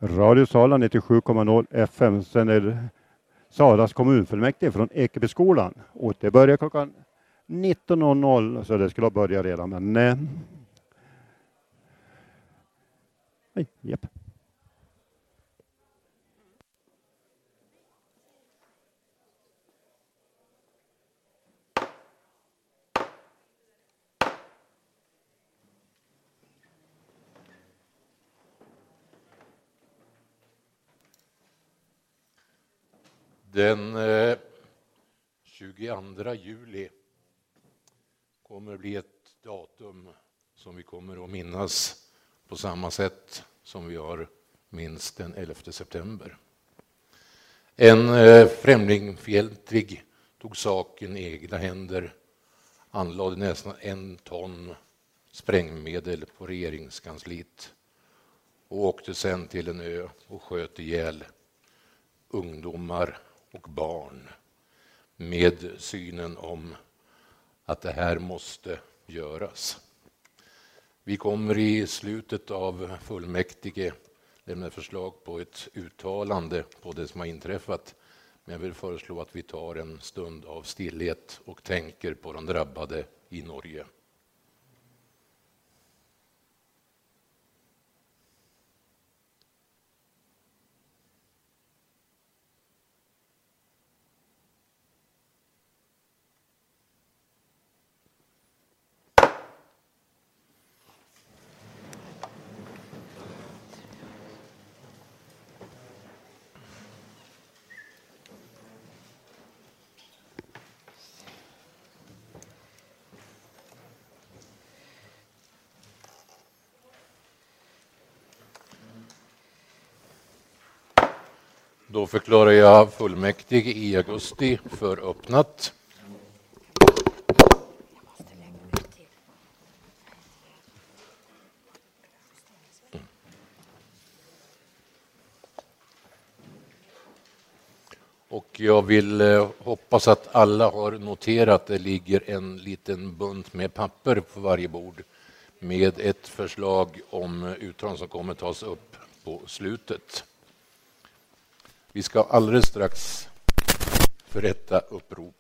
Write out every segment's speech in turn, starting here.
Radio Sala 97,0 FM. Sen är det Salas kommunfullmäktige från Ekebyskolan. Och det börjar klockan 19.00, så det skulle ha börjat redan. Men nej, japp. Den 22 juli kommer bli ett datum som vi kommer att minnas på samma sätt som vi har minst den 11 september. En främlingfientlig tog saken i egna händer, anlade nästan 1 ton sprängmedel på regeringskansliet och åkte sedan till en ö och sköt ihjäl ungdomar och barn med synen om att det här måste göras. Vi kommer i slutet av fullmäktige lämna förslag på ett uttalande på det som har inträffat, men jag vill föreslå att vi tar en stund av stillhet och tänker på de drabbade i Norge. Då förklarar jag fullmäktige i augusti för öppnat. Och jag vill hoppas att alla har noterat att det ligger en liten bunt med papper på varje bord med ett förslag om uttalande som kommer tas upp på slutet. Vi ska alldeles strax förrätta upprop.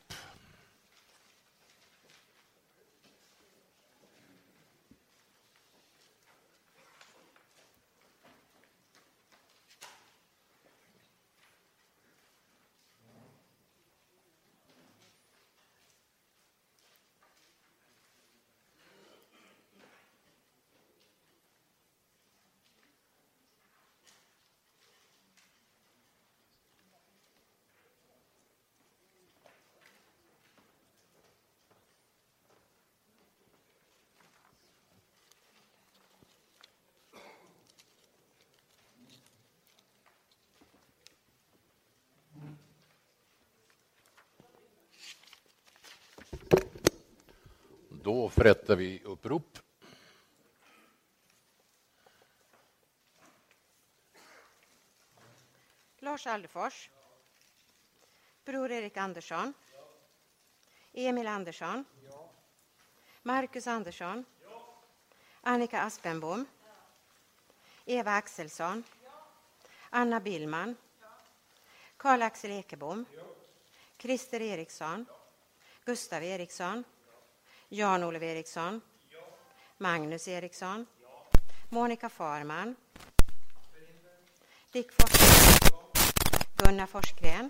Då förrättar vi upprop. Lars Aldefors. Bror Erik Andersson. Emil Andersson. Marcus Andersson. Annika Aspenbom. Eva Axelsson. Anna Billman. Karl-Axel Ekebom. Christer Eriksson. Gustav Eriksson. Jan-Olof Eriksson. Magnus Eriksson. Monica Farman. Dick Forsgren. Gunnar Forsgren.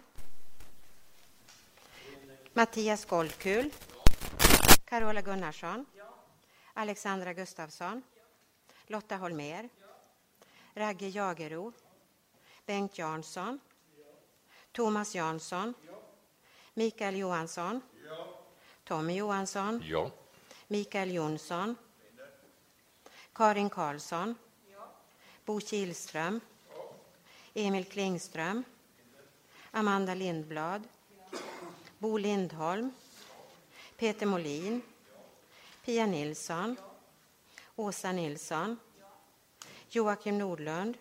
Mattias Goldkul. Carola Gunnarsson. Alexandra Gustafsson. Lotta Holmer. Ragge Jagero. Bengt Jansson. Thomas Jansson. Mikael Johansson. Tommy Johansson. Ja. Mikael Jonsson. Karin Karlsson. Bo Kilström. Emil Klingström. Amanda Lindblad. Bo Lindholm. Peter Molin. Pia Nilsson. Åsa Nilsson. Joakim Nordlund.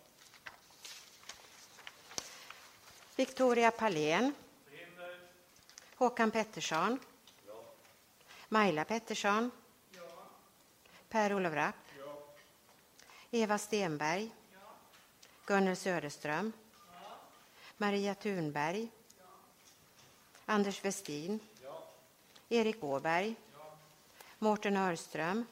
Victoria Palén. Håkan Pettersson. Majla Pettersson. Per-Olof Rapp. Eva Stenberg. Gunnel Söderström. Maria Thunberg. Anders Westin. Erik Åberg. Mårten Örström.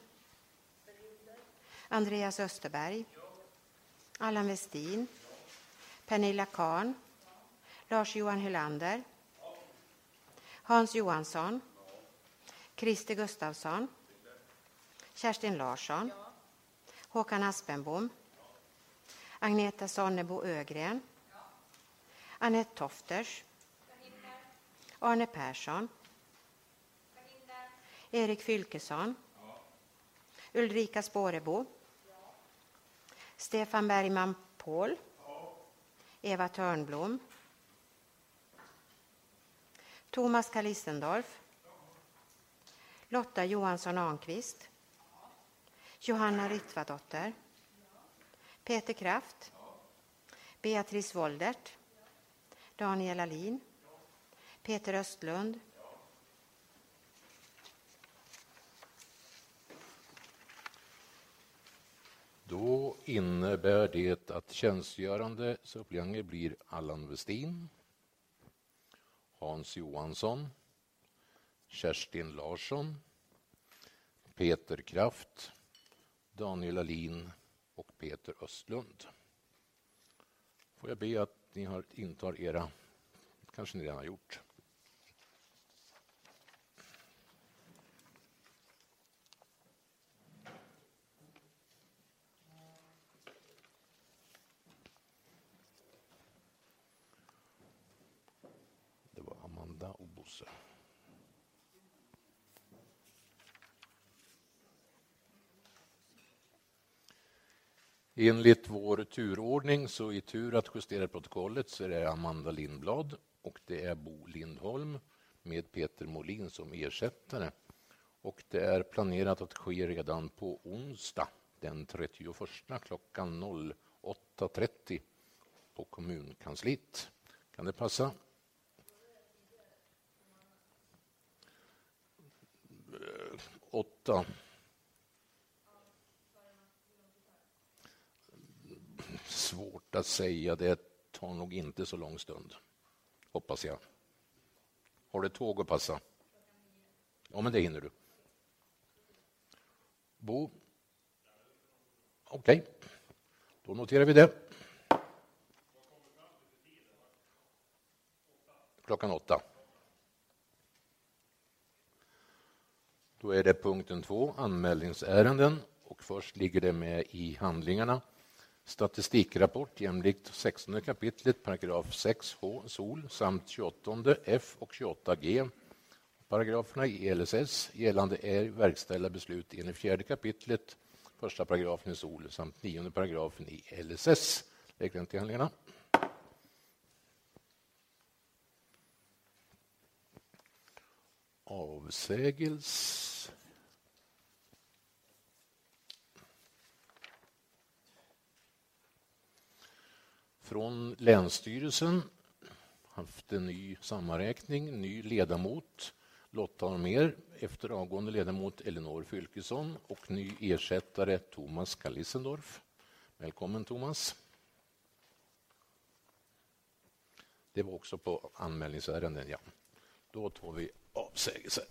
Andreas Österberg. Allan Westin. Pernilla Kahn. Lars-Johan Hylander. Hans Johansson. Christer Gustafsson. Kerstin Larsson. Håkan Aspenbom. Agneta Sonnebo Ögren. Annette Tofters. Arne Persson. Erik Fylkesson. Ulrika Spårebo. Stefan Bergman Paul. Eva Törnblom. Thomas Kalistendorf. Lotta Johansson Arnqvist. Johanna Ritvadotter. Peter Kraft. Beatrice Woldert. Daniel Alin. Peter Östlund. Då innebär det att tjänstgörande suppleanter blir Allan Westin, Hans Johansson, Kerstin Larsson, Peter Kraft, Daniel Alin och Peter Östlund. Får jag be att ni intar era, kanske ni redan har gjort. Det var Amanda och Bosse. Enligt vår turordning så i tur att justera protokollet så är det Amanda Lindblad och det är Bo Lindholm med Peter Molin som ersättare. Och det är planerat att ske redan på onsdag den 31 klockan 08.30 på kommunkansliet. Kan det passa? Åtta. Svårt att säga, det tar nog inte så lång stund. Hoppas jag. Har du tåg att passa? Ja, men det hinner du. Bo? Okej, då noterar vi det. Klockan 8. Då är det punkten 2, anmälningsärenden. Och först ligger det med i handlingarna. Statistikrapport jämlikt 16 kapitlet, paragraf 6H, SOL, samt 28 F och 28G. Paragraferna i LSS gällande verkställda beslut enligt 4 kapitlet, första paragrafen i SOL, samt 9 paragrafen i LSS. Lägg den till handlingarna. Avsägelse. Från Länsstyrelsen haft en ny sammanräkning, ny ledamot Lotta Armér efter avgående ledamot Elinor Fylkesson och ny ersättare Thomas Kalistendorf. Välkommen Thomas. Det var också på anmälningsärenden, ja. Då tar vi avsägelse.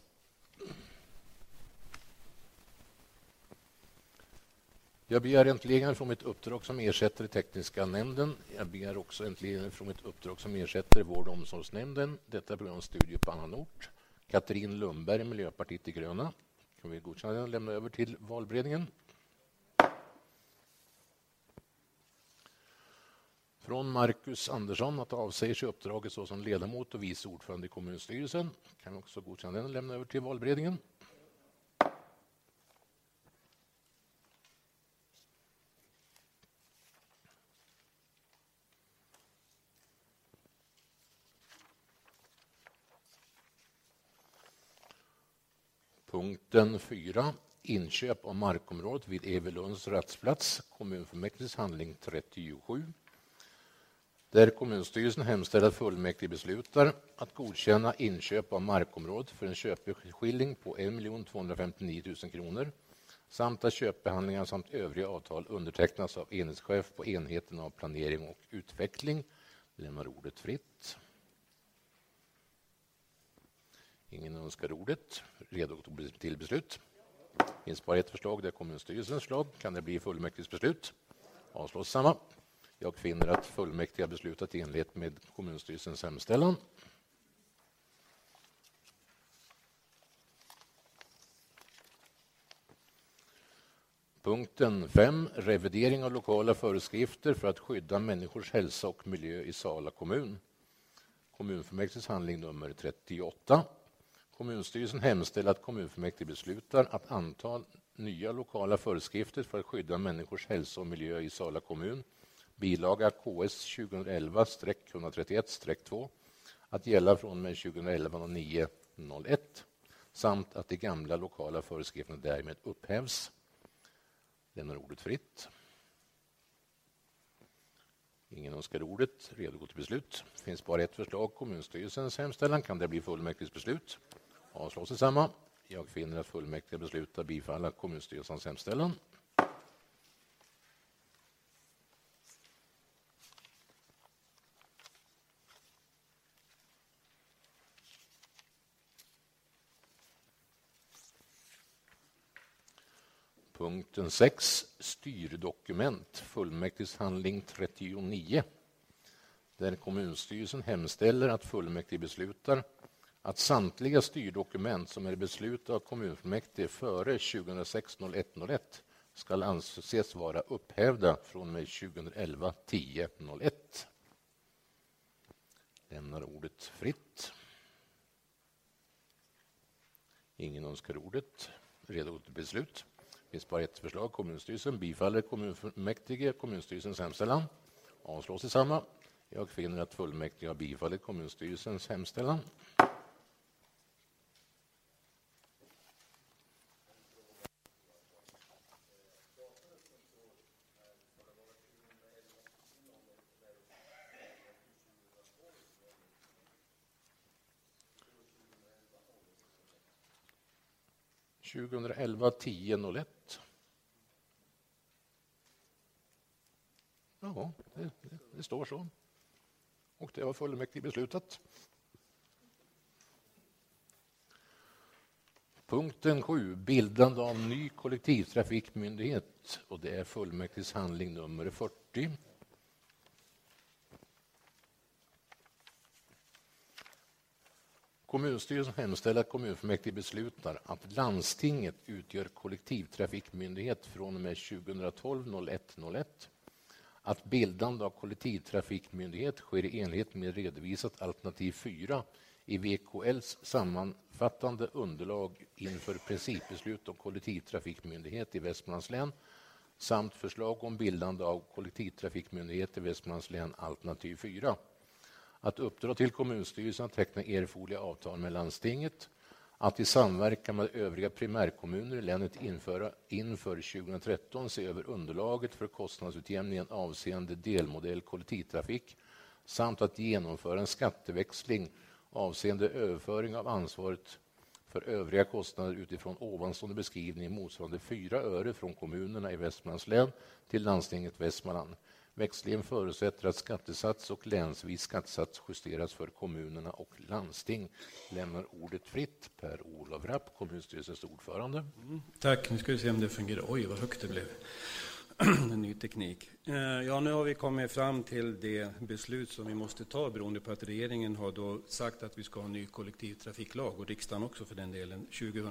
Jag begär äntligen från mitt uppdrag som ersättare tekniska nämnden. Jag begär också äntligen från mitt uppdrag som ersättare vård- och omsorgsnämnden. Detta programstudie på annan ort. Katrin Lundberg, Miljöpartiet de gröna. Kan vi godkänna den och lämna över till valberedningen. Från Marcus Andersson att avsäga sig uppdraget såsom ledamot och vice ordförande i kommunstyrelsen. Kan vi också godkänna den och lämna över till valberedningen. Punkten 4. Inköp av markområdet vid Evelunds rättsplats. Kommunfullmäktiges handling 37. Där kommunstyrelsen hemställer att fullmäktige beslutar att godkänna inköp av markområdet för en köpeskilling på 1 259 000 kronor samt att köpbehandlingar samt övriga avtal undertecknas av enhetschef på enheten av planering och utveckling. Lämnar ordet fritt. Ingen önskar ordet. Redo till beslut. Finns bara ett förslag, det är kommunstyrelsens förslag. Kan det bli fullmäktiges beslut? Avslås samma. Jag finner att fullmäktige har beslutat i enlighet med kommunstyrelsens hemställan. Punkten 5. Revidering av lokala föreskrifter för att skydda människors hälsa och miljö i Sala kommun. Kommunfullmäktiges handling nummer 38. Kommunstyrelsen hemställer att kommunfullmäktige beslutar att anta nya lokala föreskrifter för att skydda människors hälsa och miljö i Sala kommun. Bilaga KS 2011-131-2 att gälla från och med 2011-09-01 samt att de gamla lokala föreskrifterna därmed upphävs. Lämnar ordet fritt. Ingen önskar ordet. Redo till beslut. Finns bara ett förslag. Kommunstyrelsens hemställan. Kan det bli fullmäktiges beslut? Avslås detsamma. Jag finner att fullmäktige beslutar bifalla kommunstyrelsens hemställan. Punkten 6. Styrdokument. Fullmäktiges handling 39. Där kommunstyrelsen hemställer att fullmäktige beslutar att samtliga styrdokument som är beslut av kommunfullmäktige före 2006-01-01 ska anses vara upphävda från och med 2011-10-01. Lämnar ordet fritt. Ingen önskar ordet. Redo till beslut. Det finns bara ett förslag. Kommunstyrelsen bifaller kommunfullmäktige kommunstyrelsens hemställan. Avslås detsamma. Jag finner att fullmäktige har bifallit kommunstyrelsens hemställan. Ja, det står så. Och det har fullmäktige beslutat. Punkten 7. Bildande av ny kollektivtrafikmyndighet. Och det är fullmäktiges handling nummer 40. Kommunstyrelsen hemställer att kommunfullmäktige beslutar att landstinget utgör kollektivtrafikmyndighet från och med 2012-01-01. Att bildande av kollektivtrafikmyndighet sker i enlighet med redovisat alternativ 4 i VKLs sammanfattande underlag inför principbeslut om kollektivtrafikmyndighet i Västmanlands län samt förslag om bildande av kollektivtrafikmyndighet i Västmanlands län alternativ 4. Att uppdra till kommunstyrelsen att teckna erforderliga avtal med landstinget, att i samverkan med övriga primärkommuner i länet inför 2013 se över underlaget för kostnadsutjämningen avseende delmodell kollektivtrafik samt att genomföra en skatteväxling avseende överföring av ansvaret för övriga kostnader utifrån ovanstående beskrivning motsvarande 4 öre från kommunerna i Västmanlands län till landstinget Västmanland. Växlingen förutsätter att skattesats och länsvis skattesats justeras för kommunerna och landsting. Lämnar ordet fritt. Per-Olof Rapp, kommunstyrelsens ordförande. Tack, nu ska vi se om det fungerar. Oj, vad högt det blev. En ny teknik. Ja, nu har vi kommit fram till det beslut som vi måste ta beroende på att regeringen har då sagt att vi ska ha en ny kollektivtrafiklag och riksdagen också för den delen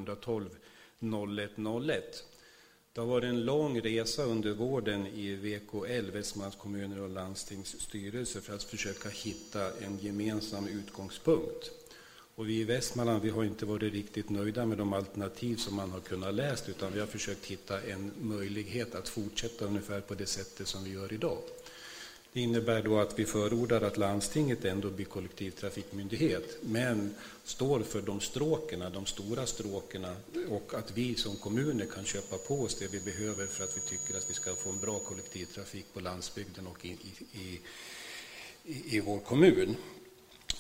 2012-01-01. Det har varit en lång resa under våren i VKL, Västmanlands kommuner och landstingsstyrelse för att försöka hitta en gemensam utgångspunkt. Och vi i Västmanland, vi har inte varit riktigt nöjda med de alternativ som man har kunnat läsa, utan vi har försökt hitta en möjlighet att fortsätta ungefär på det sättet som vi gör idag. Det innebär då att vi förordar att landstinget ändå blir kollektivtrafikmyndighet, men står för de stråkerna, de stora stråkerna, och att vi som kommuner kan köpa på oss det vi behöver för att vi tycker att vi ska få en bra kollektivtrafik på landsbygden och i vår kommun.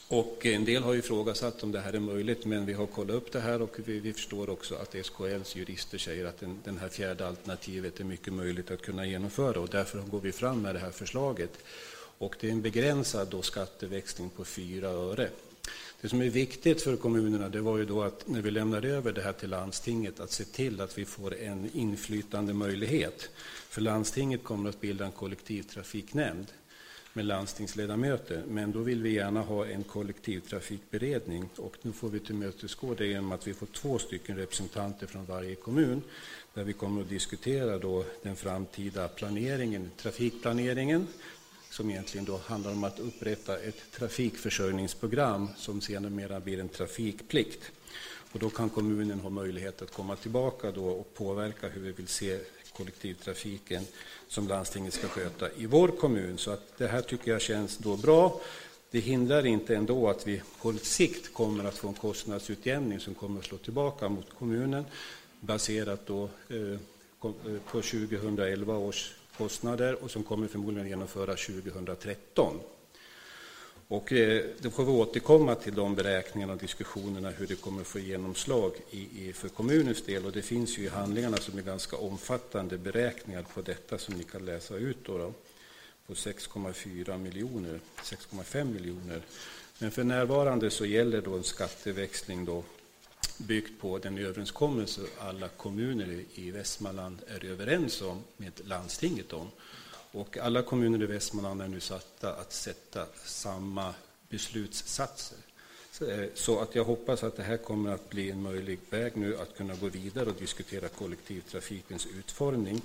Och en del har ju ifrågasatt om det här är möjligt, men vi har kollat upp det här och vi förstår också att SKLs jurister säger att den här fjärde alternativet är mycket möjligt att kunna genomföra, och därför går vi fram med det här förslaget. Och det är en begränsad då skatteväxling på 4 öre. Det som är viktigt för kommunerna, det var ju då att när vi lämnar över det här till landstinget, att se till att vi får en inflytande möjlighet. För landstinget kommer att bilda en kollektivtrafiknämnd med landstingsledamöter, men då vill vi gärna ha en kollektivtrafikberedning, och nu får vi tillmötesgå det genom att vi får 2 stycken representanter från varje kommun, där vi kommer att diskutera då den framtida planeringen, trafikplaneringen, som egentligen då handlar om att upprätta ett trafikförsörjningsprogram som senare blir en trafikplikt. Och då kan kommunen ha möjlighet att komma tillbaka då och påverka hur vi vill se kollektivtrafiken som landstinget ska sköta i vår kommun. Så att det här tycker jag känns då bra. Det hindrar inte ändå att vi på sikt kommer att få en kostnadsutjämning som kommer att slå tillbaka mot kommunen, baserat då på 2011 års kostnader, och som kommer förmodligen genomföra 2013. Och då får vi återkomma till de beräkningarna och diskussionerna hur det kommer att få genomslag för kommunens del. Och det finns ju i handlingarna som är ganska omfattande beräkningar på detta som ni kan läsa ut då på 6,4 miljoner, 6,5 miljoner. Men för närvarande så gäller då en skatteväxling då byggt på den överenskommelse alla kommuner i Västmanland är överens om med landstinget om. Och alla kommuner i Västmanland är nu satta att sätta samma beslutssatser. Så att jag hoppas att det här kommer att bli en möjlig väg nu att kunna gå vidare och diskutera kollektivtrafikens utformning.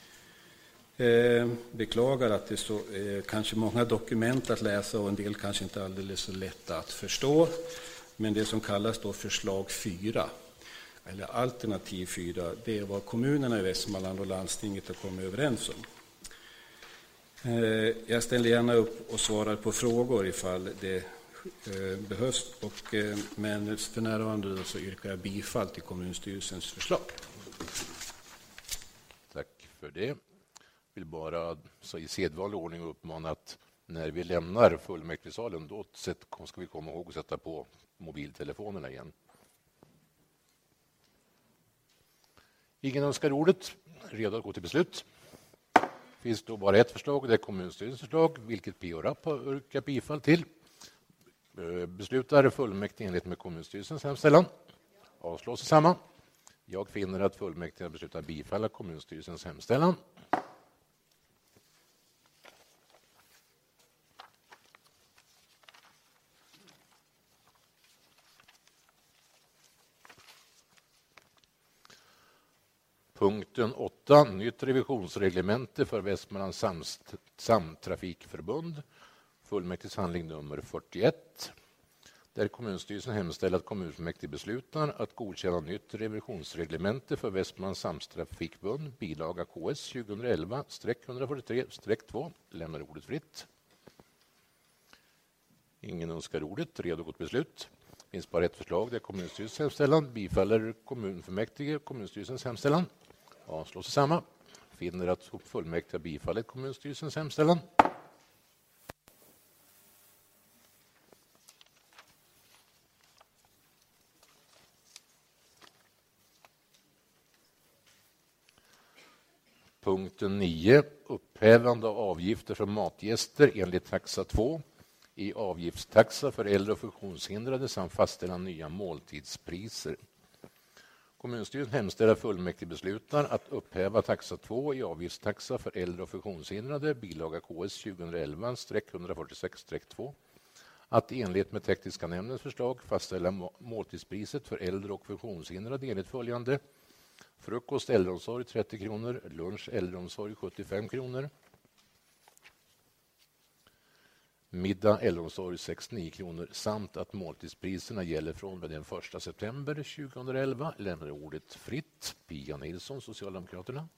Beklagar att det är så kanske många dokument att läsa, och en del kanske inte alldeles så lätta att förstå. Men det som kallas då förslag 4, eller alternativ 4, det är vad kommunerna i Västmanland och landstinget har kommit överens om. Jag ställer gärna upp och svarar på frågor ifall det behövs, men för närvarande så yrkar jag bifall till kommunstyrelsens förslag. Tack för det. Jag vill bara så i sedvanlig ordning uppmana att när vi lämnar fullmäktigesalen, då ska vi komma ihåg att sätta på mobiltelefonerna igen. Ingen önskar ordet. Redo att gå till beslut. Finns då bara ett förslag, det är kommunstyrelsens förslag, vilket P.O. Rapp har yrkat bifall till. Beslutar fullmäktige enligt med kommunstyrelsens hemställan. Avslås samma. Jag finner att fullmäktige beslutar bifalla kommunstyrelsens hemställan. Punkten 8. Nytt revisionsreglemente för Västmanlands samtrafikförbund. Fullmäktiges handling nummer 41. Där kommunstyrelsen hemställer att kommunfullmäktige beslutar att godkänna nytt revisionsreglemente för Västmanlands samtrafikförbund, bilaga KS 2011-143-2. Lämnar ordet fritt. Ingen önskar ordet. Redo att gå till beslut. Det finns bara ett förslag, det är kommunstyrelsens hemställan. Bifaller kommunfullmäktige kommunstyrelsens hemställan. Avslås samma. Finner att fullmäktige bifallit kommunstyrelsens hemställan. Punkten 9. Upphävande av avgifter för matgäster enligt taxa 2 i avgiftstaxa för äldre och funktionshindrade samt fastställa nya måltidspriser. Kommunstyrelsen hemställer fullmäktige beslutar att upphäva taxa 2 i avgiftstaxa för äldre och funktionshindrade, bilaga KS 2011-146-2, att i enlighet med tekniska nämndens förslag fastställa måltidspriset för äldre och funktionshindrade enligt följande: frukost äldreomsorg 30 kronor, lunch äldreomsorg 75 kronor, middag äldreomsorg 69 kronor samt att måltidspriserna gäller från den 1 september 2011. Lämnar ordet fritt. Pia Nilsson, Socialdemokraterna.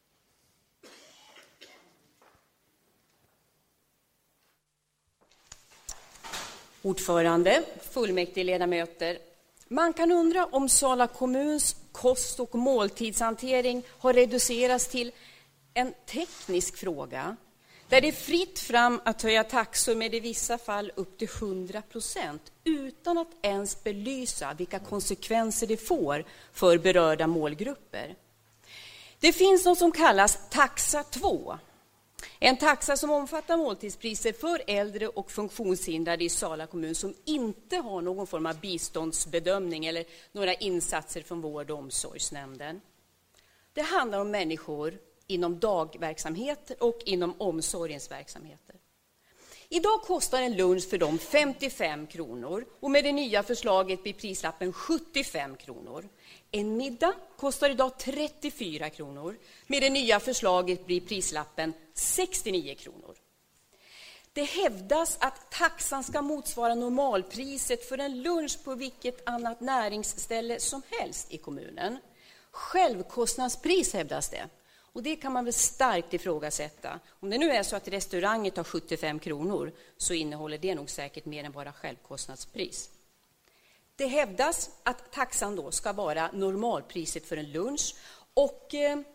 Ordförande, fullmäktigeledamöter. Man kan undra om Sala kommuns kost- och måltidshantering har reducerats till en teknisk fråga. Där det är fritt fram att höja taxor med i vissa fall upp till 100% utan att ens belysa vilka konsekvenser det får för berörda målgrupper. Det finns något som kallas taxa 2. En taxa som omfattar måltidspriser för äldre och funktionshindrade i Sala kommun som inte har någon form av biståndsbedömning eller några insatser från vård- och omsorgsnämnden. Det handlar om människor inom dagverksamheter och inom omsorgens verksamheter. Idag kostar en lunch för dem 55 kronor och med det nya förslaget blir prislappen 75 kronor. En middag kostar idag 34 kronor. Med det nya förslaget blir prislappen 69 kronor. Det hävdas att taxan ska motsvara normalpriset för en lunch på vilket annat näringsställe som helst i kommunen. Självkostnadspris hävdas det. Och det kan man väl starkt ifrågasätta. Om det nu är så att restaurangen tar 75 kronor så innehåller det nog säkert mer än bara självkostnadspris. Det hävdas att taxan då ska vara normalpriset för en lunch. Och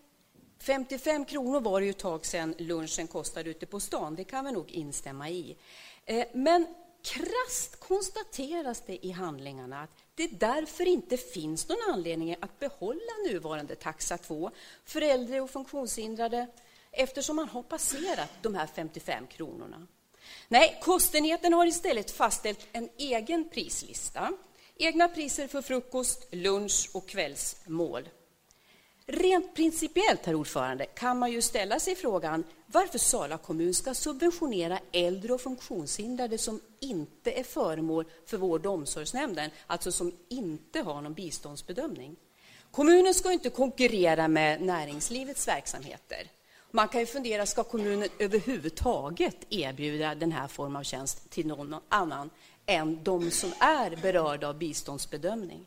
55 kronor var det ju ett tag sedan lunchen kostade ute på stan. Det kan vi nog instämma i. Men krasst konstateras det i handlingarna att det därför inte finns någon anledning att behålla nuvarande taxa 2 för äldre och funktionshindrade eftersom man har passerat de här 55 kronorna. Nej, kostenheten har istället fastställt en egen prislista. Egna priser för frukost, lunch och kvällsmål. Rent principiellt, herr ordförande, kan man ju ställa sig frågan varför Sala kommun ska subventionera äldre och funktionshindrade som inte är föremål för vård- och omsorgsnämnden, alltså som inte har någon biståndsbedömning. Kommunen ska inte konkurrera med näringslivets verksamheter. Man kan ju fundera, ska kommunen överhuvudtaget erbjuda den här formen av tjänst till någon annan än de som är berörda av biståndsbedömning?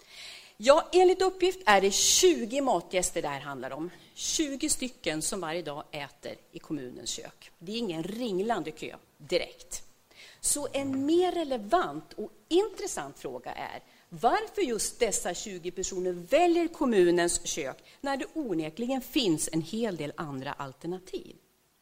Ja, enligt uppgift är det 20 matgäster det här handlar om. 20 stycken som varje dag äter i kommunens kök. Det är ingen ringlande kö direkt. Så en mer relevant och intressant fråga är varför just dessa 20 personer väljer kommunens kök när det onekligen finns en hel del andra alternativ.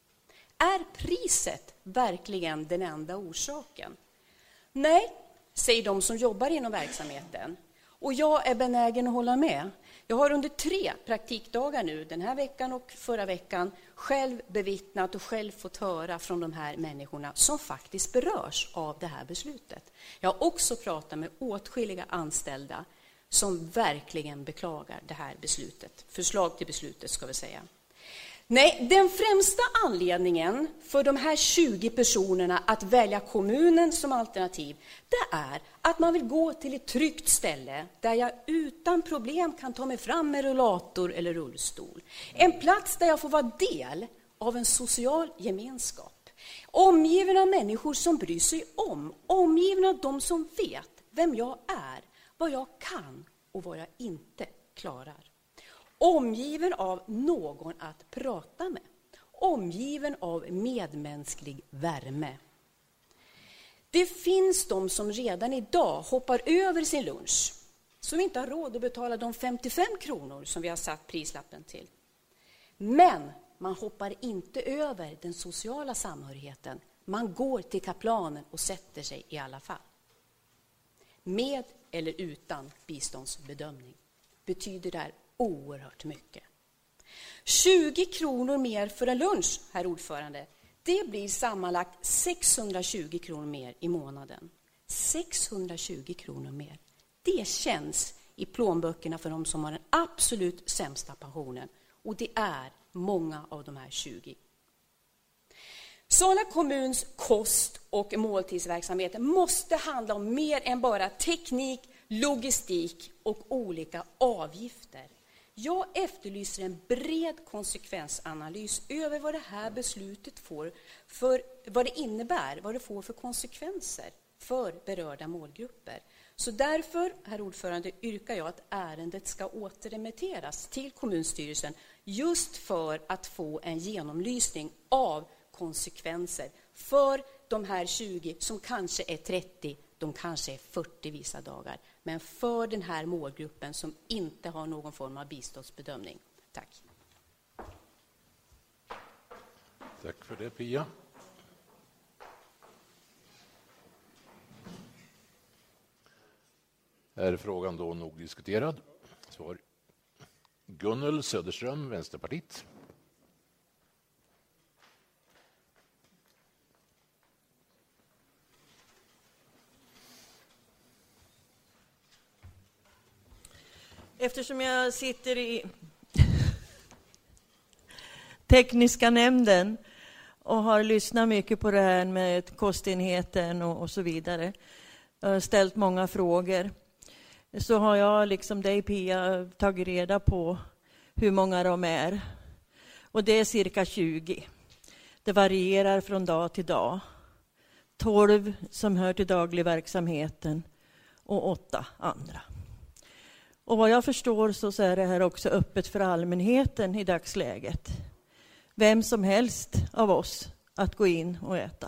Är priset verkligen den enda orsaken? Nej, säger de som jobbar inom verksamheten. Och jag är benägen att hålla med. Jag har under 3 praktikdagar nu, den här veckan och förra veckan, själv bevittnat och själv fått höra från de här människorna som faktiskt berörs av det här beslutet. Jag har också pratat med åtskilliga anställda som verkligen beklagar det här beslutet. Förslag till beslutet ska vi säga. Nej, den främsta anledningen för de här 20 personerna att välja kommunen som alternativ, det är att man vill gå till ett tryggt ställe där jag utan problem kan ta mig fram med rullator eller rullstol. En plats där jag får vara del av en social gemenskap. Omgiven av människor som bryr sig om, omgiven av de som vet vem jag är, vad jag kan och vad jag inte klarar. Omgiven av någon att prata med. Omgiven av medmänsklig värme. Det finns de som redan idag hoppar över sin lunch. Som inte har råd att betala de 55 kronor som vi har satt prislappen till. Men man hoppar inte över den sociala samhörigheten. Man går till kaplanen och sätter sig i alla fall. Med eller utan biståndsbedömning betyder det här oerhört mycket. 20 kronor mer för en lunch, herr ordförande. Det blir sammanlagt 620 kronor mer i månaden. 620 kronor mer. Det känns i plånböckerna för de som har den absolut sämsta pensionen. Och det är många av de här 20. Sala kommuns kost- och måltidsverksamhet måste handla om mer än bara teknik, logistik och olika avgifter. Jag efterlyser en bred konsekvensanalys över vad det här beslutet får för vad det innebär, vad det får för konsekvenser för berörda målgrupper. Så därför, herr ordförande, yrkar jag att ärendet ska återremitteras till kommunstyrelsen just för att få en genomlysning av konsekvenser för de här 20 som kanske är 30, de kanske är 40 vissa dagar. Men för den här målgruppen som inte har någon form av biståndsbedömning. Tack. Tack för det, Pia. Är frågan då nog diskuterad? Svar. Gunnel Söderström, Vänsterpartiet. Eftersom jag sitter i tekniska nämnden och har lyssnat mycket på det här med kostenheten och så vidare, jag har ställt många frågor, så har jag liksom dig, Pia, tagit reda på hur många de är. Och det är cirka 20. Det varierar från dag till dag. 12 som hör till daglig verksamheten och 8 andra. Och vad jag förstår så är det här också öppet för allmänheten i dagsläget. Vem som helst av oss att gå in och äta.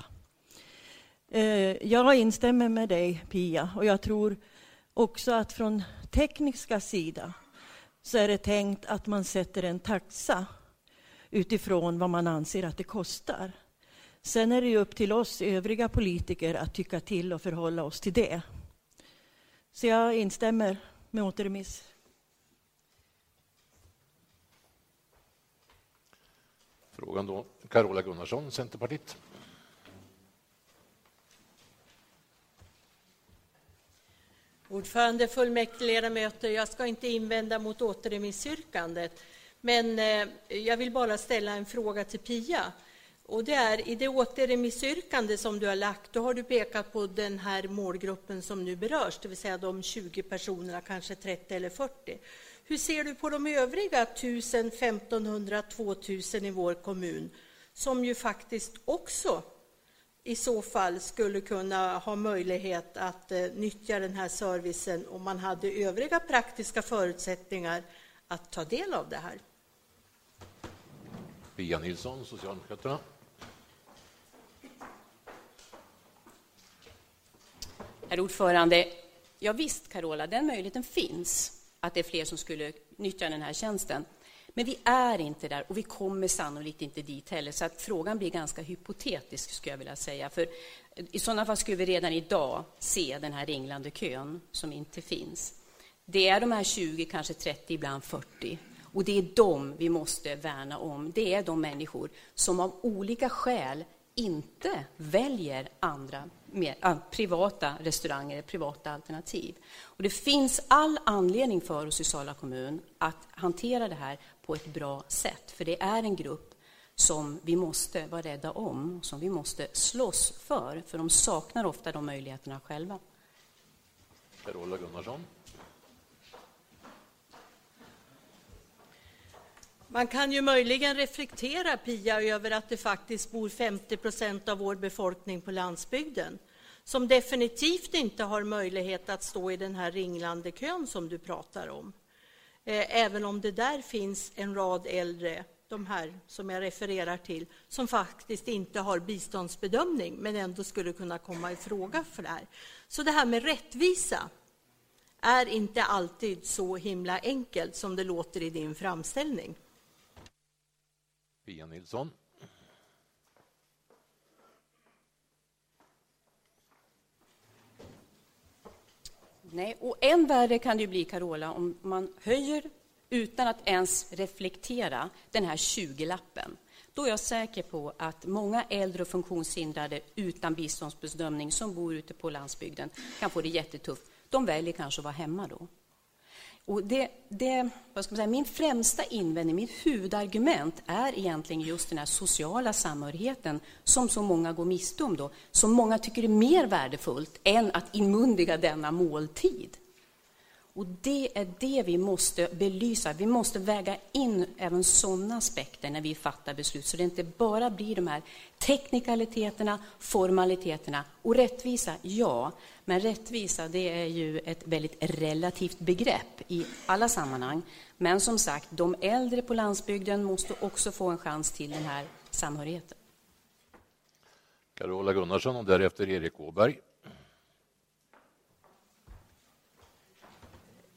Jag instämmer med dig, Pia, och jag tror också att från tekniska sida så är det tänkt att man sätter en taxa utifrån vad man anser att det kostar. Sen är det ju upp till oss övriga politiker att tycka till och förhålla oss till det. Så jag instämmer med återremiss. Frågan då, Carola Gunnarsson, Centerpartiet. Ordförande, fullmäktigeledamöter, jag ska inte invända mot återremissyrkandet, men jag vill bara ställa en fråga till Pia. Och det är, i det återremissyrkande som du har lagt, då har du pekat på den här målgruppen som nu berörs, det vill säga de 20 personerna, kanske 30 eller 40. Hur ser du på de övriga 1000, 1500, 2000 i vår kommun, som ju faktiskt också i så fall skulle kunna ha möjlighet att nyttja den här servicen om man hade övriga praktiska förutsättningar att ta del av det här? Pia Nilsson, Socialdemokraterna. Herr ordförande, ja visst Carola, den möjligheten finns att det är fler som skulle nyttja den här tjänsten. Men vi är inte där och vi kommer sannolikt inte dit heller. Så att frågan blir ganska hypotetisk, skulle jag vilja säga. För i sådana fall skulle vi redan idag se den här ringlande kön som inte finns. Det är de här 20, kanske 30, ibland 40. Och det är dem vi måste värna om. Det är de människor som av olika skäl inte väljer andra privata restauranger, privata alternativ. Och det finns all anledning för oss i Sala kommun att hantera det här på ett bra sätt. För det är en grupp som vi måste vara rädda om, som vi måste slåss för de saknar ofta de möjligheterna själva. Carola Gunnarsson. Man kan ju möjligen reflektera, Pia, över att det faktiskt bor 50% av vår befolkning på landsbygden som definitivt inte har möjlighet att stå i den här ringlande kön som du pratar om. Även om det där finns en rad äldre, de här som jag refererar till, som faktiskt inte har biståndsbedömning men ändå skulle kunna komma i fråga för det här. Så det här med rättvisa är inte alltid så himla enkelt som det låter i din framställning. Pia Nilsson. Nej, och än värre kan det bli, Carola, om man höjer utan att ens reflektera den här 20-lappen. Då är jag säker på att många äldre och funktionshindrade utan biståndsbedömning som bor ute på landsbygden kan få det jättetufft. De väljer kanske att vara hemma då. Och vad ska man säga, min främsta invändning, mitt huvudargument är egentligen just den här sociala samhörigheten som så många går miste om då, som många tycker är mer värdefullt än att inmundiga denna måltid. Och det är det vi måste belysa. Vi måste väga in även sådana aspekter när vi fattar beslut, så det inte bara blir de här teknikaliteterna, formaliteterna. Och rättvisa, ja, men rättvisa, det är ju ett väldigt relativt begrepp i alla sammanhang. Men som sagt, de äldre på landsbygden måste också få en chans till den här samhörigheten. Carola Gunnarsson och därefter Erik Åberg.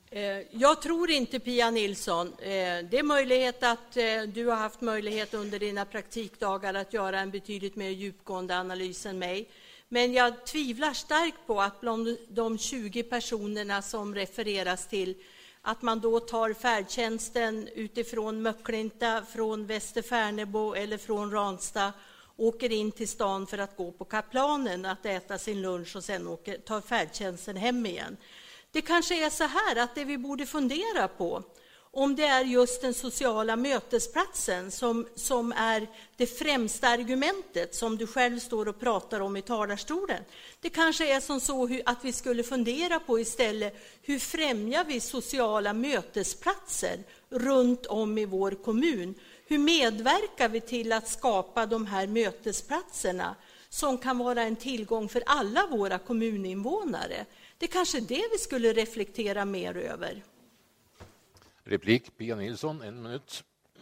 Jag tror inte, Pia Nilsson. Det är möjligt att du har haft möjlighet under dina praktikdagar att göra en betydligt mer djupgående analys än mig. Men jag tvivlar starkt på att bland de 20 personerna som refereras till, att man då tar färdtjänsten utifrån Möcklinta, från Västerfärnebo eller från Ransta, åker in till stan för att gå på Kaplanen, att äta sin lunch och sen tar färdtjänsten hem igen. Det kanske är så här att det vi borde fundera på, om det är just den sociala mötesplatsen som är det främsta argumentet som du själv står och pratar om i talarstolen. Det kanske är som så att vi skulle fundera på istället, hur främjar vi sociala mötesplatser runt om i vår kommun? Hur medverkar vi till att skapa de här mötesplatserna som kan vara en tillgång för alla våra kommuninvånare? Det är kanske det vi skulle reflektera mer över. Replik, Pia Nilsson, 1 minut.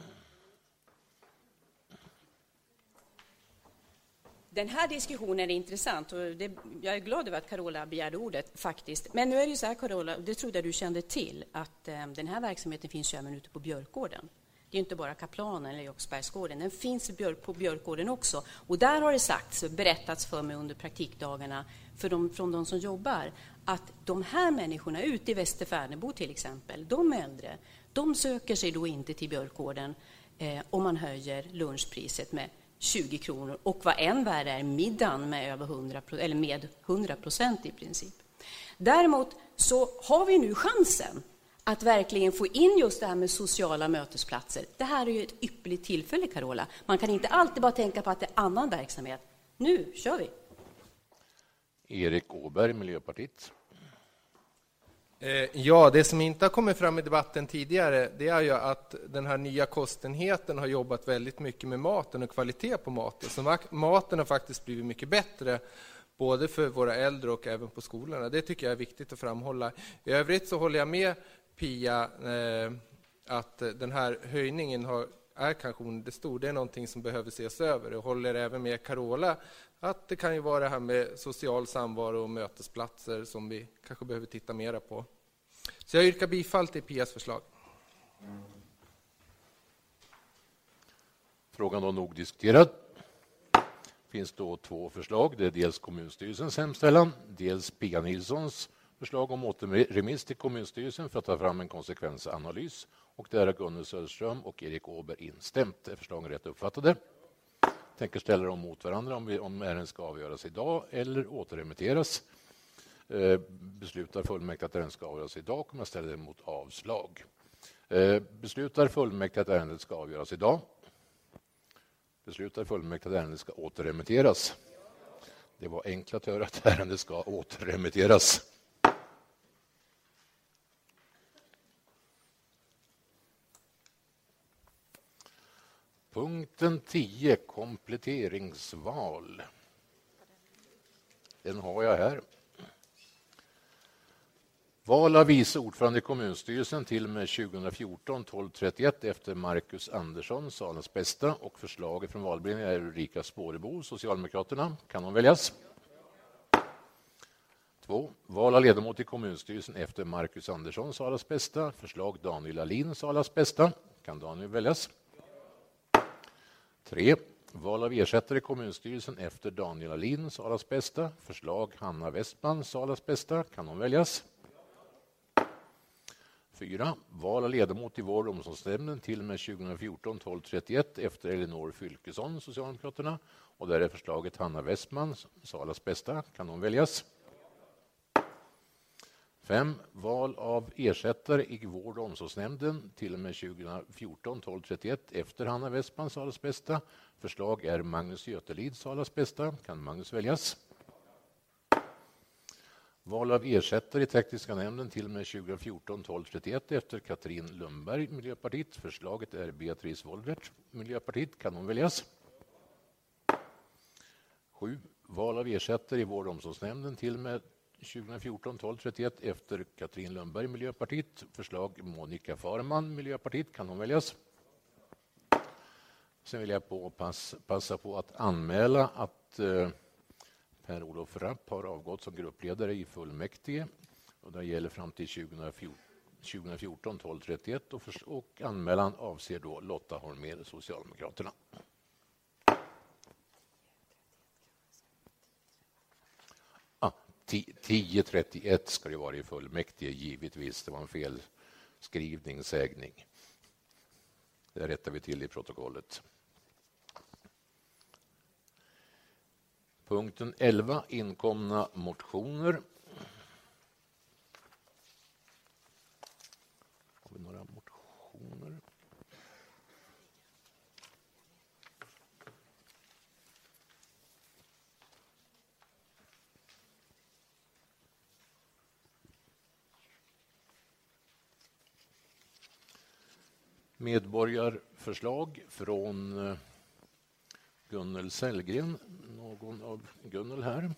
Den här diskussionen är intressant och jag är glad över att Carola begärde ordet faktiskt. Men nu är det ju så här, Carola, det trodde jag du kände till, att den här verksamheten finns ju även ute på Björkgården. Det är inte bara Kaplanen eller Joksbergsgården, den finns på Björkgården också. Och där har det berättats för mig under praktikdagarna från de som jobbar, att de här människorna ute i Västerfärnebo till exempel, de äldre, de söker sig då inte till Björkgården om man höjer lunchpriset med 20 kronor. Och vad än värre är middagen med över 100% i princip. Däremot så har vi nu chansen att verkligen få in just det här med sociala mötesplatser. Det här är ju ett ypperligt tillfälle, Carola. Man kan inte alltid bara tänka på att det är annan verksamhet. Nu kör vi. Erik Åberg, Miljöpartiet. Ja, det som inte har kommit fram i debatten tidigare, det är ju att den här nya kostenheten har jobbat väldigt mycket med maten och kvalitet på maten. Så maten har faktiskt blivit mycket bättre, både för våra äldre och även på skolorna. Det tycker jag är viktigt att framhålla. I övrigt så håller jag med Pia att den här höjningen är kanske understor. Det är någonting som behöver ses över. Jag håller även med Carola att det kan ju vara det här med social samvaro och mötesplatser som vi kanske behöver titta mera på. Så jag yrkar bifall till Pias förslag. Frågan då nog diskuterad. Finns då 2 förslag. Det är dels kommunstyrelsens hemställan, dels Pia Nilssons förslag om återremiss till kommunstyrelsen för att ta fram en konsekvensanalys. Och där har Gunnel Söderström och Erik Åberg instämt. Är förslagen rätt uppfattade? Tänker ställa dem mot varandra om ärendet ska avgöras idag eller återremitteras. Beslutar fullmäktige att ärendet ska avgöras idag, kommer jag ställa det mot avslag. Beslutar fullmäktige att ärendet ska avgöras idag. Beslutar fullmäktige att ärendet ska återremitteras. Det var enkelt att höra att ärendet ska återremitteras. Punkten 10, kompletteringsval. Den har jag här. Val av vice ordförande i kommunstyrelsen till och med 2014 1231 efter Marcus Andersson, Salens bästa, och förslaget från valberedningen är Ulrika Spårebo, Socialdemokraterna. Kan hon väljas? 2. Val av ledamot i kommunstyrelsen efter Marcus Andersson, Salens bästa. Förslag Daniel Alin, Salens bästa. Kan Daniel väljas? 3. Val av ersättare i kommunstyrelsen efter Daniel Alin, Salas bästa. Förslag Hanna Westman, Salas bästa. Kan hon väljas? 4. Val av ledamot i vård- och omsorgsnämnden till och med 2014 1231 efter Elinor Fylkesson, Socialdemokraterna. Och där är förslaget Hanna Westman, Salas bästa. Kan hon väljas? 5. Val av ersättare i vård- och omsorgsnämnden till och med 2014 1231 efter Hanna Westman, Salas bästa. Förslag är Magnus Götelid, Salas bästa. Kan Magnus väljas? Val av ersättare i tekniska nämnden till och med 2014 1231 efter Katrin Lundberg, Miljöpartiet. Förslaget är Beatrice Woldert, Miljöpartiet. Kan hon väljas? 7. Val av ersättare i vård- och omsorgsnämnden till och med 2014 1231 efter Katrin Lundberg, Miljöpartiet. Förslag Monica Farman, Miljöpartiet. Kan hon väljas? Sen vill jag passa på att anmäla att Per-Olof Rapp har avgått som gruppledare i fullmäktige. Och det gäller fram till 2014 1231 och anmälan avser då Lotta Holmér, Socialdemokraterna. Ah, 10.31 ska det vara i fullmäktige, givetvis. Det var en felskrivning, sägning. Det rättar vi till i protokollet. Punkten 11, inkomna motioner. Har vi några motioner? Medborgarförslag från Gunnel Sellgren. Någon av Gunnel här.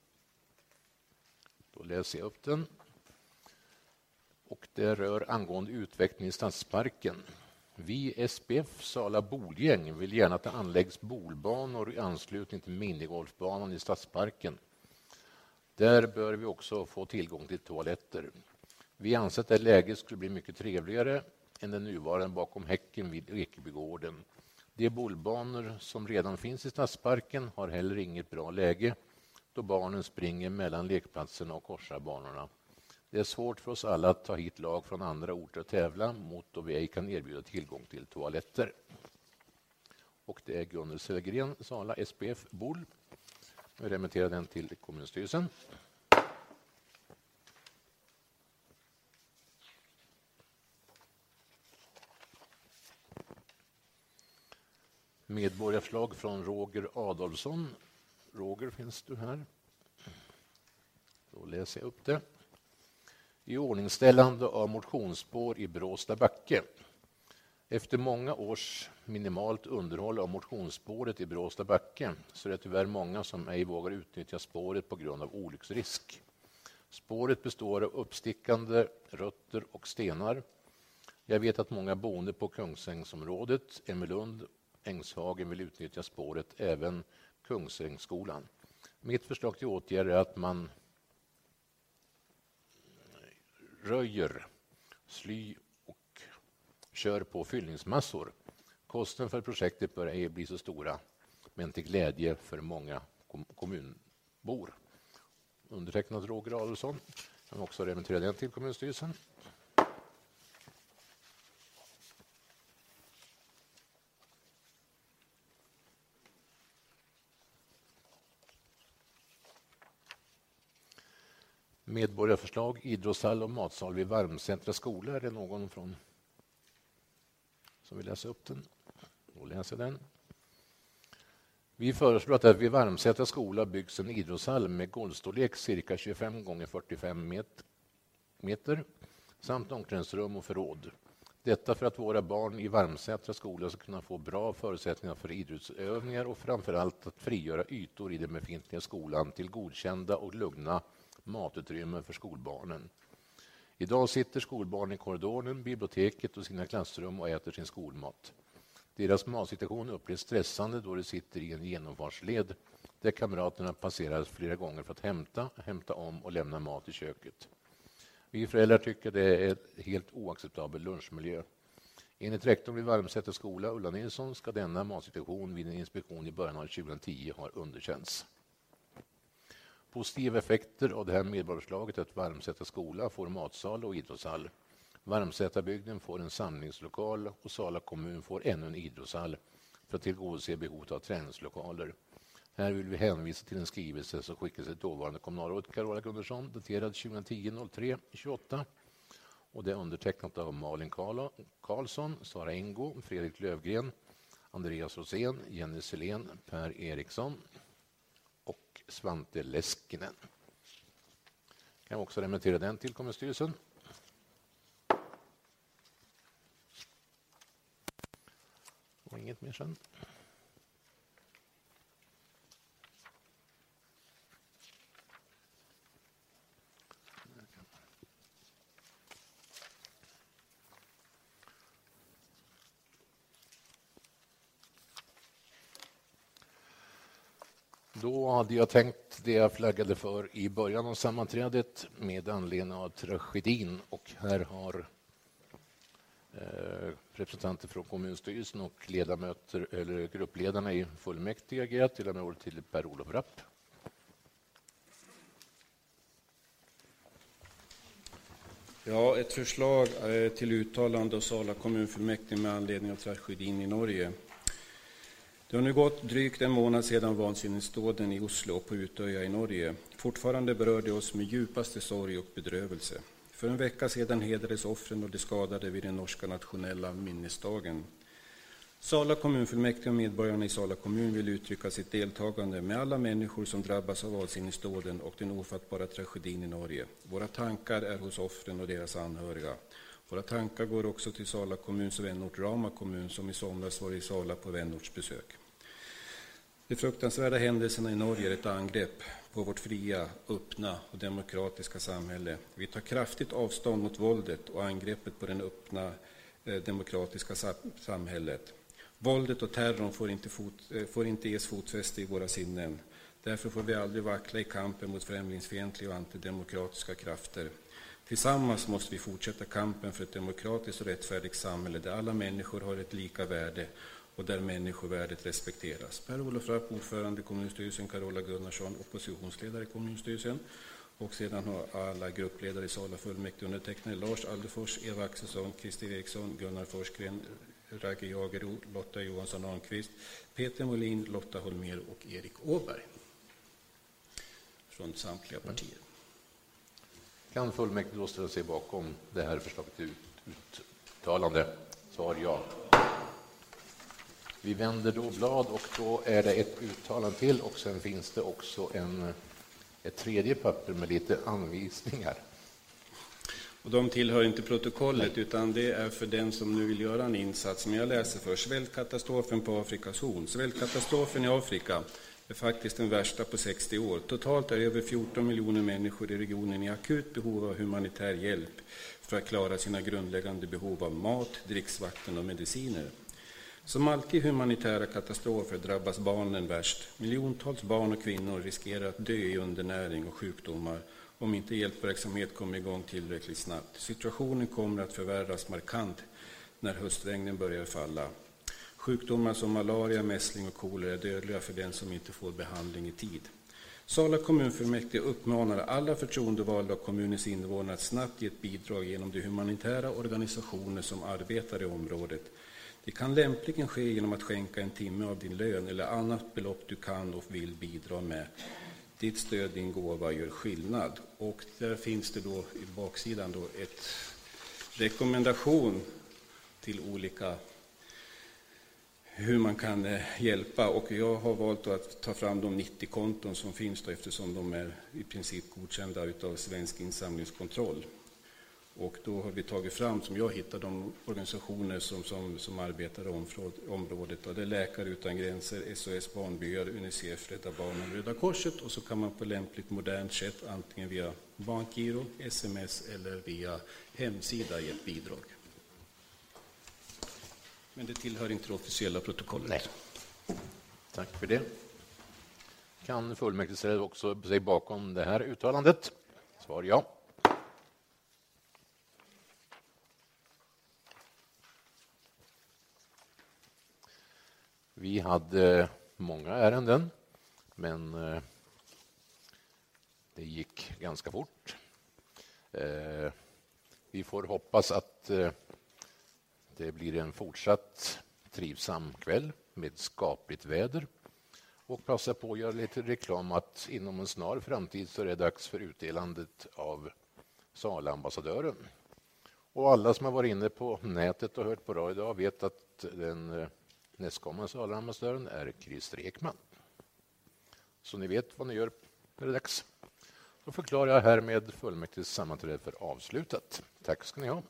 Då läser jag upp den. Och det rör angående utveckling i stadsparken. Vi SPF Sala Bolgäng vill gärna att det anläggs bolbanor i anslutning till minigolfbanan i stadsparken. Där bör vi också få tillgång till toaletter. Vi anser att det läget skulle bli mycket trevligare än den nuvarande bakom häcken vid Ekebygården. De bolbanor som redan finns i stadsparken har heller inget bra läge då barnen springer mellan lekplatserna och korsar banorna. Det är svårt för oss alla att ta hit lag från andra orter och tävla mot då vi ej kan erbjuda tillgång till toaletter. Och det är Gunnel Sellgren, Sala SPF Bol. Vi remitterar den till kommunstyrelsen. Medborgarförslag från Roger Adolfsson. Roger, finns du här? Då läser jag upp det. I ordningställande av motionsspår i Bråsta backe. Efter många års minimalt underhåll av motionsspåret i Bråsta backe så är det tyvärr många som ej vågar utnyttja spåret på grund av olycksrisk. Spåret består av uppstickande rötter och stenar. Jag vet att många boende på Kungsängsområdet, Emmelund, Ängshagen vill utnyttja spåret, även Kungsängsskolan. Mitt förslag till åtgärd är att man röjer, sly och kör på fyllningsmassor. Kostnaden för projektet bör ej bli så stora, men till glädje för många kommunbor. Undertecknat Roger Adolfsson. Jag kan också remittera den till kommunstyrelsen. Medborgarförslag, idrottshall och matsal vid Varmsätra skola. Är det någon från som vill läsa upp den? Då läser den. Vi föreslår att det vid Varmsätra skola byggs en idrottshall med golvstorlek cirka 25 x 45 meter samt omklädningsrum och förråd. Detta för att våra barn i Varmsätra skola ska kunna få bra förutsättningar för idrottsövningar och framförallt att frigöra ytor i den befintliga skolan till godkända och lugna matutrymmen för skolbarnen. Idag sitter skolbarn i korridoren, biblioteket och sina klassrum och äter sin skolmat. Deras matsituation upplevs stressande då de sitter i en genomfartsled där kamraterna passerar flera gånger för att hämta om och lämna mat i köket. Vi föräldrar tycker det är en helt oacceptabel lunchmiljö. Enligt rektorn vid Varmsätra skola, Ulla Nilsson, ska denna matsituation vid en inspektion i början av 2010 ha underkänts. Positiva effekter av det här medborgarförslaget är att Varmsätra skola får matsal och idrottshall. Varmsätrabygden får en samlingslokal och Sala kommun får ännu en idrottshall för att tillgodose behovet av träningslokaler. Här vill vi hänvisa till en skrivelse som skickades till dåvarande kommunalråd Carola Gunnarsson daterad 2010-03-28 och det är undertecknat av Malin Karlsson, Sara Ingo, Fredrik Lövgren, Andreas Rosén, Jenny Selén, Per Eriksson och Svante Leskinen. Kan också remittera den till kommunstyrelsen. Och inget mer sen. Då hade jag tänkt sagt det jag flaggade för i början av sammanträdet med anledning av tragedin, och här har representanter från kommunstyrelsen och ledamöter eller gruppledarna i fullmäktige agerat. Till och med ordet till Per-Olof Rapp. Ja, ett förslag till uttalande av Sala kommunfullmäktige med anledning av tragedin i Norge. Det har nu gått drygt en månad sedan vansinnesdåden i Oslo och på Utöja i Norge. Fortfarande berör det oss med djupaste sorg och bedrövelse. För en vecka sedan hedrades offren och de skadade vid den norska nationella minnesdagen. Sala kommunfullmäktige och medborgarna i Sala kommun vill uttrycka sitt deltagande med alla människor som drabbas av vansinnesdåden och den ofattbara tragedin i Norge. Våra tankar är hos offren och deras anhöriga. Våra tankar går också till Sala kommuns vänort Rama kommun som i somras var i Sala på vänortsbesök. De fruktansvärda händelserna i Norge är ett angrepp på vårt fria, öppna och demokratiska samhälle. Vi tar kraftigt avstånd mot våldet och angreppet på den öppna demokratiska samhället. Våldet och terrorn får inte ges fotfäste i våra sinnen. Därför får vi aldrig vackla i kampen mot främlingsfientliga och antidemokratiska krafter. Tillsammans måste vi fortsätta kampen för ett demokratiskt och rättfärdigt samhälle där alla människor har ett lika värde och där människovärdet respekteras. Per-Olof Rapp, ordförande i kommunstyrelsen, Carola Gunnarsson, oppositionsledare i kommunstyrelsen. Och sedan har alla gruppledare i Sala fullmäktige undertecknade Lars Aldefors, Eva Axelsson, Christer Eriksson, Gunnar Forsgren, Ragge Jagero, Lotta Johansson Arnqvist, Peter Molin, Lotta Holmer och Erik Åberg. Från samtliga partier. Kan fullmäktige då ställa sig bakom det här förslaget till uttalande? Svar ja. Vi vänder då blad och då är det ett uttalande till och sen finns det också ett tredje papper med lite anvisningar. Och de tillhör inte protokollet utan det är för den som nu vill göra en insats. Men jag läser för svältkatastrofen på Afrikas horn. Svältkatastrofen i Afrika är faktiskt den värsta på 60 år. Totalt är över 14 miljoner människor i regionen i akut behov av humanitär hjälp för att klara sina grundläggande behov av mat, dricksvatten och mediciner. Som alltid humanitära katastrofer drabbas barnen värst. Miljontals barn och kvinnor riskerar att dö i undernäring och sjukdomar om inte hjälpverksamhet kommer igång tillräckligt snabbt. Situationen kommer att förvärras markant när höstregnen börjar falla. Sjukdomar som malaria, mässling och kolera är dödliga för den som inte får behandling i tid. Sala kommunfullmäktige uppmanar alla förtroendevalda och kommunens invånare att snabbt ge ett bidrag genom de humanitära organisationer som arbetar i området. Det kan lämpligen ske genom att skänka en timme av din lön eller annat belopp du kan och vill bidra med. Ditt stöd, din gåva gör skillnad. Och där finns det då i baksidan då ett rekommendation till olika hur man kan hjälpa. Och jag har valt att ta fram de 90 konton som finns då, eftersom de är i princip godkända utav Svensk insamlingskontroll. Och då har vi tagit fram, som jag hittar, de organisationer som arbetar i området. Och det är Läkare utan gränser, SOS Barnbyar, UNICEF, Rädda Barnen, Röda Korset. Och så kan man på lämpligt modernt sätt, antingen via bankgiro, sms eller via hemsida ge ett bidrag. Men det tillhör inte det officiella protokollet. Nej. Tack för det. Kan fullmäktige ställa också sig bakom det här uttalandet? Svar ja. Vi hade många ärenden, men det gick ganska fort. Vi får hoppas att det blir en fortsatt trivsam kväll med skapligt väder. Och passa på att göra lite reklam att inom en snar framtid så är det dags för utdelandet av Sala-ambassadören. Och alla som har varit inne på nätet och hört på radio idag vet att den nästkommande Sala-ambassadören är Christer Ekman. Så ni vet vad ni gör när det är dags. Då förklarar jag här med fullmäktiges sammanträde för avslutat. Tack ska ni ha.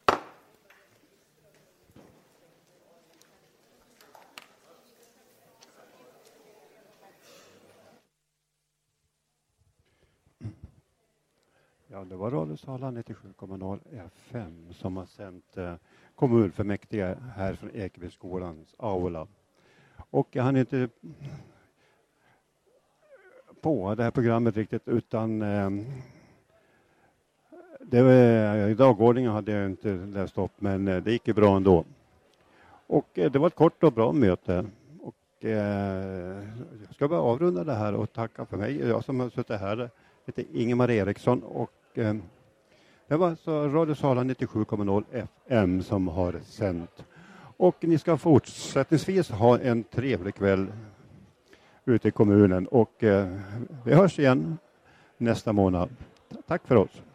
Ja, det var Radio Sala 97,0 FM som har sänt kommunfullmäktige här från Ekebyskolans aula. Och jag hann inte på det här programmet riktigt, utan dagordningen hade jag inte läst upp, men det gick ju bra ändå. Och det var ett kort och bra möte. Och jag ska bara avrunda det här och tacka för mig. Jag som har suttit här heter Ingemar Eriksson, och det var så Radio Sala 97,0 FM som har sänt. Och ni ska fortsättningsvis ha en trevlig kväll ute i kommunen, och vi hörs igen nästa månad. Tack för oss.